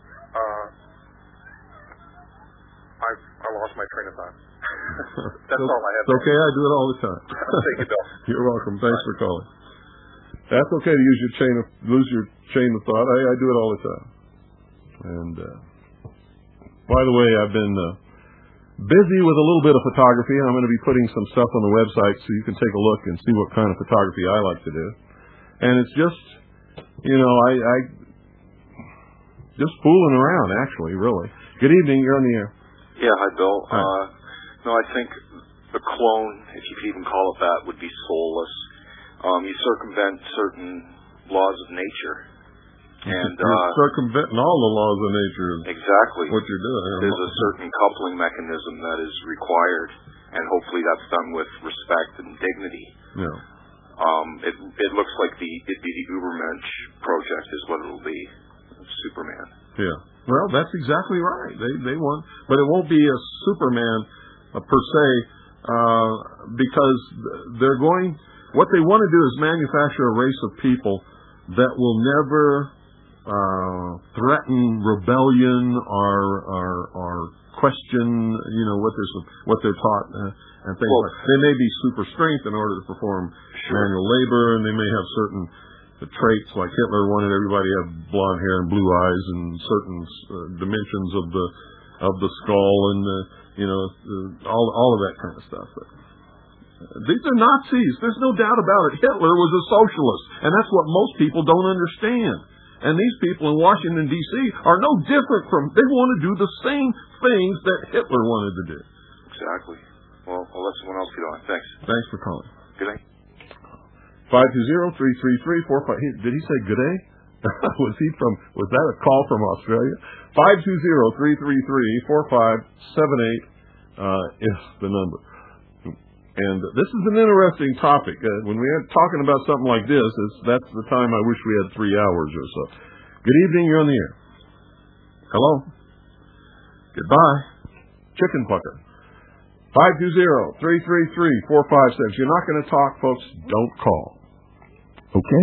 [SPEAKER 6] I lost my train of thought. That's all I have.
[SPEAKER 1] It's okay. I do it all the time.
[SPEAKER 6] Thank you, Bill.
[SPEAKER 1] You're welcome. Thanks for calling. That's okay to lose your chain of thought. I do it all the time. And by the way, I've been busy with a little bit of photography. I'm going to be putting some stuff on the website so you can take a look and see what kind of photography I like to do. And it's just, I just fooling around, actually, really. Good evening. You're on the air.
[SPEAKER 7] Yeah, hi, Bill.
[SPEAKER 1] Hi.
[SPEAKER 7] No, I think the clone, if you could even call it that, would be soulless. You circumvent certain laws of nature. And
[SPEAKER 1] you're circumventing all the laws of nature.
[SPEAKER 7] Exactly.
[SPEAKER 1] What you're doing.
[SPEAKER 7] There's a certain coupling mechanism that is required, and hopefully that's done with respect and dignity.
[SPEAKER 1] Yeah.
[SPEAKER 7] It looks like it'd be the Ubermensch project is what it'll be. Superman.
[SPEAKER 1] Yeah. Well, that's exactly right. They want, but it won't be a Superman per se, because they're going. What they want to do is manufacture a race of people that will never threaten rebellion or question, what they're taught and things like that. They may be super strength in order to perform manual labor, and they may have certain traits like Hitler wanted everybody to have blonde hair and blue eyes and certain dimensions of the skull and all of that kind of stuff. These are Nazis. There's no doubt about it. Hitler was a socialist, and that's what most people don't understand. And these people in Washington, D.C. are no different from, they want to do the same things that Hitler wanted to do.
[SPEAKER 7] Exactly. Well, I'll let someone else get on. Thanks.
[SPEAKER 1] Thanks for calling.
[SPEAKER 7] Good day.
[SPEAKER 1] 520-333-45. Did he say good day? Was that a call from Australia? 520-333-4578 is the number. And this is an interesting topic. When we're talking about something like this, that's the time I wish we had 3 hours or so. Good evening, you're on the air. Hello? Goodbye. Chicken pucker. 520-333-4576. You're not going to talk, folks. Don't call. Okay?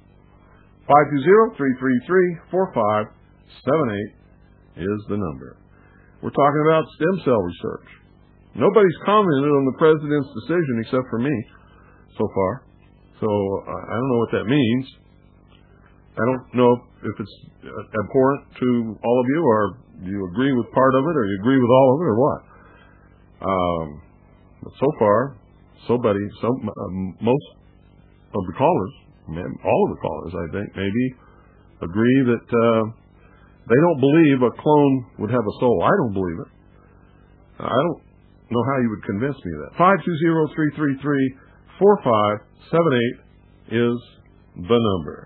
[SPEAKER 1] 520-333-4578 is the number. We're talking about stem cell research. Nobody's commented on the president's decision except for me so far. So I don't know what that means. I don't know if it's abhorrent to all of you, or do you agree with part of it, or you agree with all of it, or what? But so far, most of the callers, all of the callers, I think, maybe agree that they don't believe a clone would have a soul. I don't believe it. I don't know how you would convince me of that. 520-333-4578 is the number.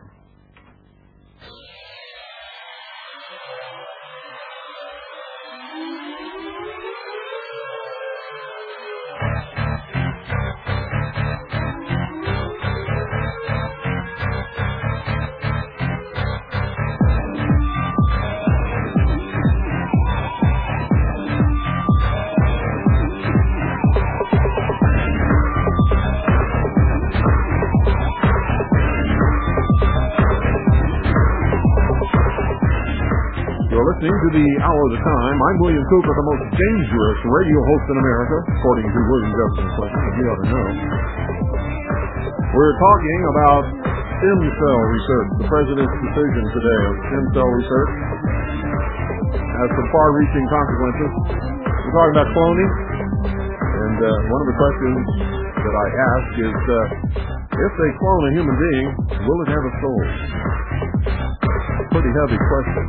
[SPEAKER 1] Listening to the Hour of the Time. I'm William Cooper, the most dangerous radio host in America, according to William Jefferson Clinton, if you ought to know. We're talking about stem cell research. The president's decision today of stem cell research has some far-reaching consequences. We're talking about cloning, and one of the questions that I ask is, if they clone a human being, will it have a soul? Pretty heavy question.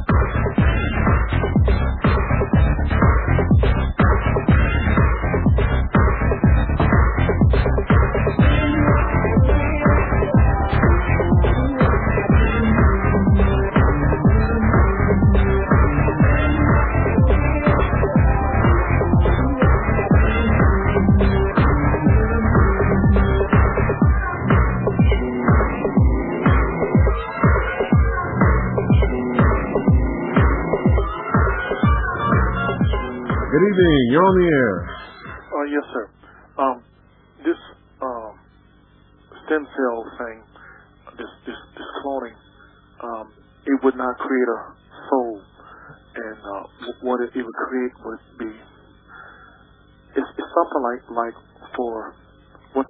[SPEAKER 1] Good evening. You're on the air.
[SPEAKER 6] Yes, sir. This stem cell thing, this cloning, it would not create a soul, and what it would create would be it's something like for what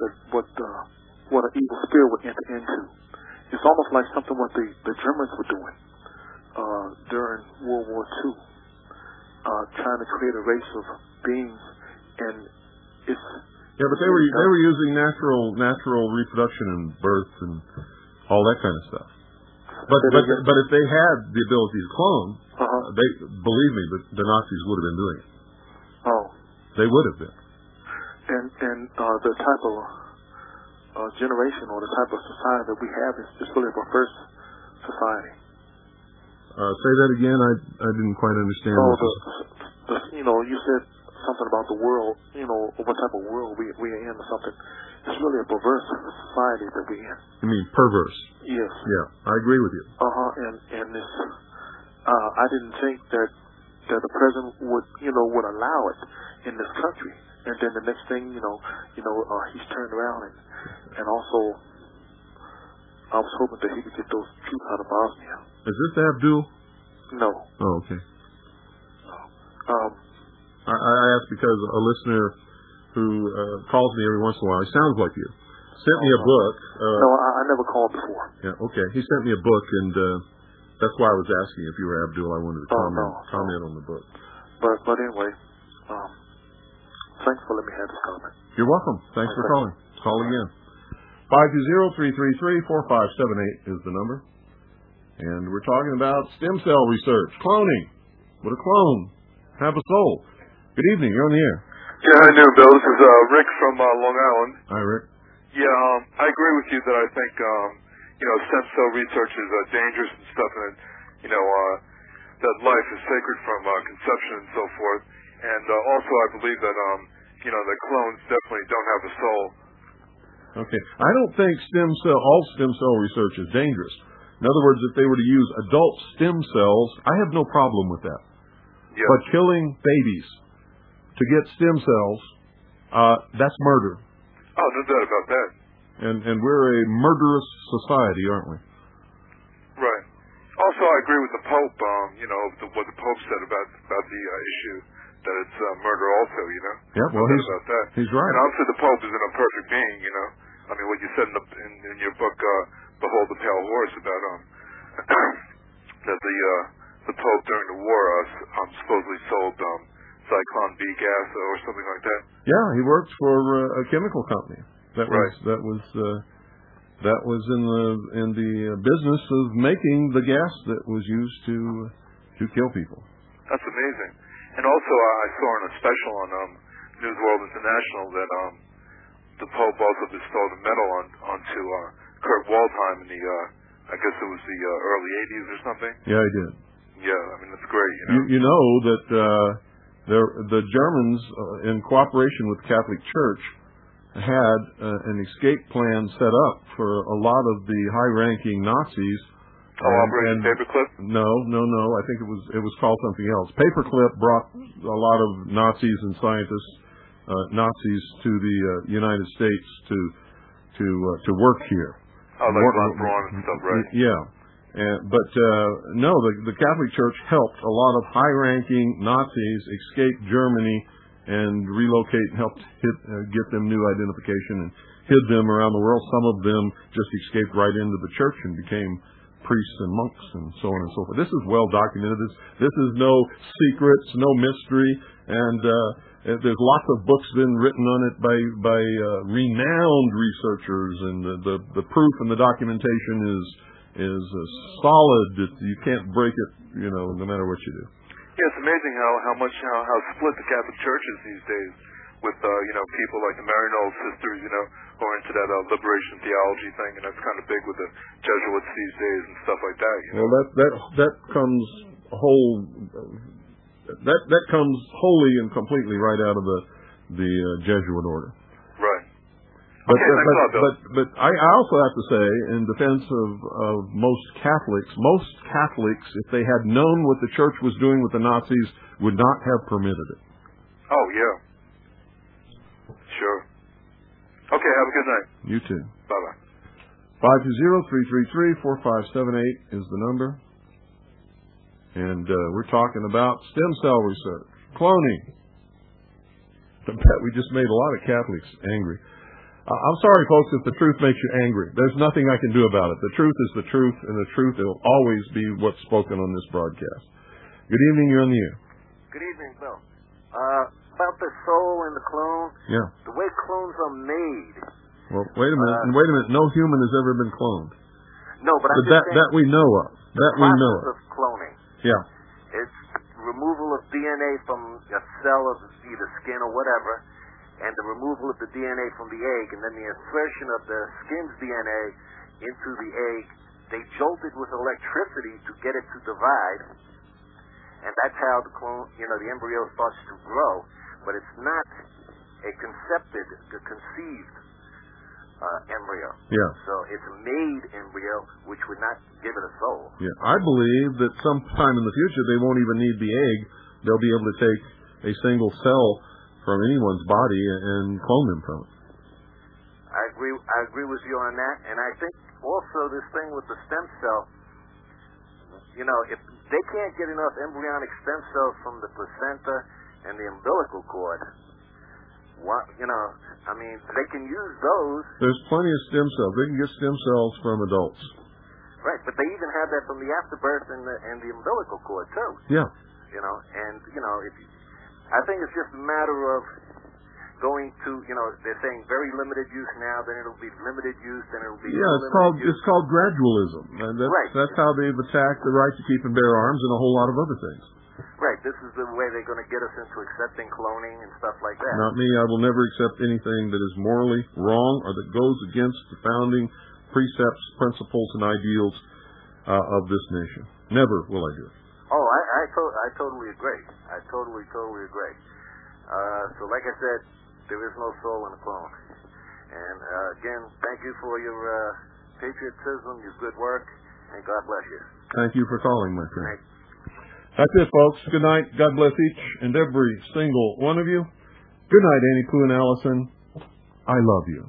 [SPEAKER 6] an evil spirit would enter into. It's almost like something what the Germans were doing during World War II. Trying to create a race of beings, and it's
[SPEAKER 1] but they were using natural reproduction and birth and all that kind of stuff. But if they had the ability to clone, they believe me, the Nazis would have been doing it.
[SPEAKER 6] Oh,
[SPEAKER 1] they would have been.
[SPEAKER 6] And the type of generation or the type of society that we have is really a first society.
[SPEAKER 1] Say that again. I didn't quite understand.
[SPEAKER 6] You said something about the world. What type of world we are in or something. It's really a perverse society that we're in.
[SPEAKER 1] You mean perverse?
[SPEAKER 6] Yes.
[SPEAKER 1] Yeah, I agree with you.
[SPEAKER 6] And this, I didn't think that the president would allow it in this country. And then the next thing, he's turned around and also, I was hoping that he could get those troops out of Bosnia.
[SPEAKER 1] Is this Abdul?
[SPEAKER 6] No.
[SPEAKER 1] Oh, okay. I asked because a listener who calls me every once in a while, he sounds like you, sent me a book.
[SPEAKER 6] No, I never called before.
[SPEAKER 1] Yeah, okay. He sent me a book, and that's why I was asking if you were Abdul. I wanted to comment on the book.
[SPEAKER 6] But anyway, thanks for letting me have this comment.
[SPEAKER 1] You're welcome. Thanks for calling. Call again. 520-333-4578 is the number. And we're talking about stem cell research. Cloning. Would a clone have a soul? Good evening. You're on the air.
[SPEAKER 8] Yeah, how you doing, Bill? This is Rick from Long Island.
[SPEAKER 1] Hi, Rick.
[SPEAKER 8] Yeah, I agree with you that I think, stem cell research is dangerous and stuff, and that life is sacred from conception and so forth. And also, I believe that that clones definitely don't have a soul.
[SPEAKER 1] Okay, I don't think all stem cell research is dangerous. In other words, if they were to use adult stem cells, I have no problem with that.
[SPEAKER 8] Yeah.
[SPEAKER 1] But killing babies to get stem cells, that's murder.
[SPEAKER 8] Oh, no doubt about that.
[SPEAKER 1] And we're a murderous society, aren't we?
[SPEAKER 8] Right. Also, I agree with the Pope. What the Pope said about the issue, that it's murder. Also,
[SPEAKER 1] Yeah. Well, he's right.
[SPEAKER 8] And obviously, the Pope isn't a perfect being. I mean, what you said in your book, "Behold the Pale Horse," about that the Pope during the war supposedly sold Zyklon B gas or something like that.
[SPEAKER 1] Yeah, he worked for a chemical company. That
[SPEAKER 8] right.
[SPEAKER 1] was in the business of making the gas that was used to kill people.
[SPEAKER 8] That's amazing. And also, I saw in a special on News World International that the Pope also bestowed a medal onto Kurt Waldheim in the I guess it was the early '80s or something.
[SPEAKER 1] Yeah, he did.
[SPEAKER 8] Yeah, I mean that's great.
[SPEAKER 1] You know that the Germans, in cooperation with the Catholic Church, had an escape plan set up for a lot of the high-ranking Nazis.
[SPEAKER 8] Operation Paperclip?
[SPEAKER 1] No. I think it was called something else. Paperclip brought a lot of Nazis and scientists, Nazis to the United States to work here.
[SPEAKER 8] Oh, like von Braun and stuff, right?
[SPEAKER 1] Yeah. But no, the Catholic Church helped a lot of high-ranking Nazis escape Germany and relocate and helped get them new identification and hid them around the world. Some of them just escaped right into the church and became priests and monks and so on and so forth. This is well documented. This is no secrets, no mystery, and there's lots of books been written on it by renowned researchers, and the proof and the documentation is solid. You can't break it, no matter what you do.
[SPEAKER 8] Yeah, it's amazing how split the Catholic Church is these days, with people like the Maryknoll sisters, who are into that liberation theology thing, and that's kind of big with the Jesuits these days and stuff like that.
[SPEAKER 1] Well, that comes that comes wholly and completely right out of the Jesuit order.
[SPEAKER 8] Right.
[SPEAKER 1] But I also have to say, in defense of most Catholics, if they had known what the church was doing with the Nazis, would not have permitted it.
[SPEAKER 8] Oh, yeah. Sure. Okay, have a good night.
[SPEAKER 1] You too.
[SPEAKER 8] Bye-bye.
[SPEAKER 1] 520-333-4578 is the number. And we're talking about stem cell research, cloning. I bet we just made a lot of Catholics angry. I'm sorry, folks, if the truth makes you angry. There's nothing I can do about it. The truth is the truth, and the truth will always be what's spoken on this broadcast. Good evening, you're on the air.
[SPEAKER 9] Good evening, Bill. About the soul and the clone.
[SPEAKER 1] Yeah.
[SPEAKER 9] The way clones are made.
[SPEAKER 1] Well, wait a minute. No human has ever been cloned.
[SPEAKER 9] No, but I'm just saying
[SPEAKER 1] that we know of. That we know of.
[SPEAKER 9] The process of cloning.
[SPEAKER 1] Yeah.
[SPEAKER 9] It's removal of DNA from a cell of either skin or whatever, and the removal of the DNA from the egg, and then the insertion of the skin's DNA into the egg. They jolt it with electricity to get it to divide, and that's how the clone, the embryo starts to grow. But it's not a conceived embryo.
[SPEAKER 1] Yeah.
[SPEAKER 9] So it's a made embryo, which would not give it a soul.
[SPEAKER 1] Yeah. I believe that sometime in the future they won't even need the egg. They'll be able to take a single cell from anyone's body and clone them from it.
[SPEAKER 9] I agree with you on that, and I think also this thing with the stem cell, if they can't get enough embryonic stem cells from the placenta and the umbilical cord, they can use those.
[SPEAKER 1] There's plenty of stem cells. They can get stem cells from adults.
[SPEAKER 9] Right, but they even have that from the afterbirth and the umbilical cord too.
[SPEAKER 1] Yeah.
[SPEAKER 9] I think it's just a matter of going to, they're saying very limited use now, then it'll be limited use, then it'll be
[SPEAKER 1] it's called gradualism. And that's how they've attacked the right to keep and bear arms and a whole lot of other things.
[SPEAKER 9] Right, this is the way they're going to get us into accepting cloning and stuff like that.
[SPEAKER 1] Not me. I will never accept anything that is morally wrong or that goes against the founding precepts, principles, and ideals of this nation. Never will I do it.
[SPEAKER 9] Oh, I totally agree. I totally agree. So like I said, there is no soul in a clone. And again, thank you for your patriotism, your good work, and God bless you.
[SPEAKER 1] Thank you for calling, my friend. That's it, folks. Good night. God bless each and every single one of you. Good night, Annie Pooh and Allison. I love you.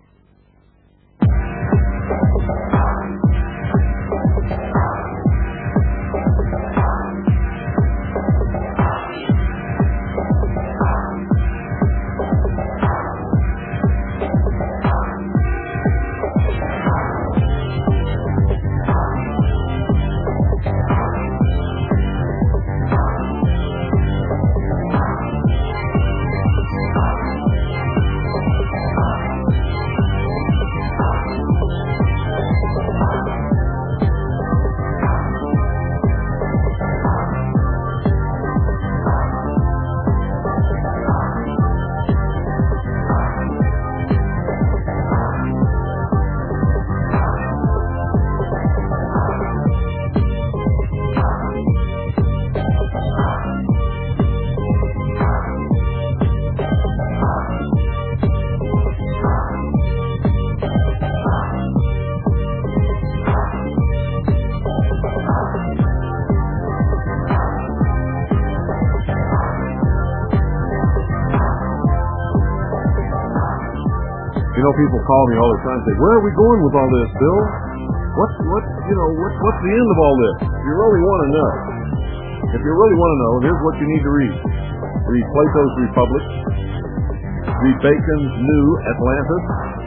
[SPEAKER 1] People call me all the time and say, where are we going with all this, Bill? What's the end of all this? If you really want to know, here's what you need to read. Read Plato's Republic. Read Bacon's New Atlantis.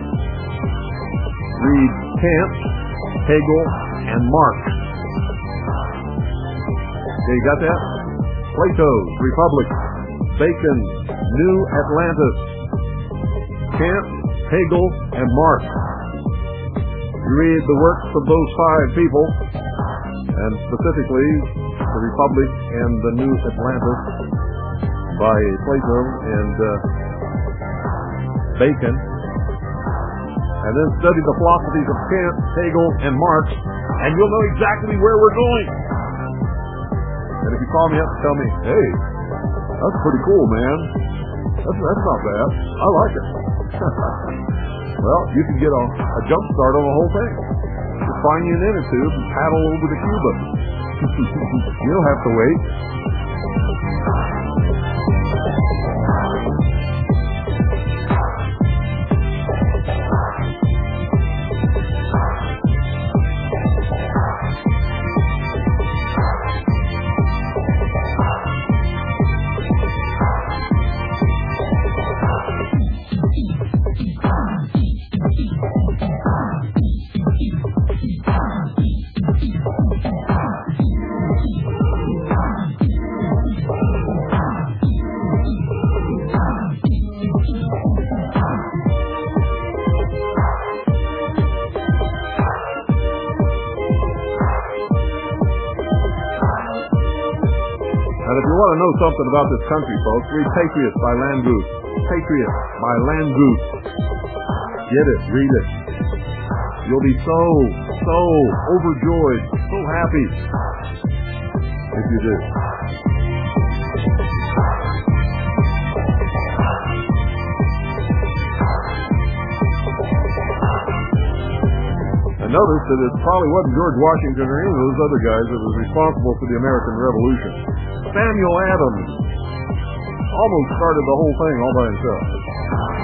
[SPEAKER 1] Read Kant, Hegel, and Marx. Okay, you got that? Plato's Republic. Bacon's New Atlantis. Kant, Hegel, and Marx. You read the works of those five people, and specifically the Republic and the New Atlantis by Plato and Bacon, and then study the philosophies of Kant, Hegel, and Marx, and you'll know exactly where we're going. And if you call me up and tell me, hey, that's pretty cool, man. That's not bad. I like it. Well, you can get a jump start on the whole thing. Just find you an inner tube and paddle over to Cuba. You don't have to wait. Know something about this country, folks, read Patriots by Landgoof. Patriots by Landgoof. Get it, read it. You'll be so overjoyed, so happy if you do. And notice that it probably wasn't George Washington or any of those other guys that was responsible for the American Revolution. Samuel Adams almost started the whole thing all by himself.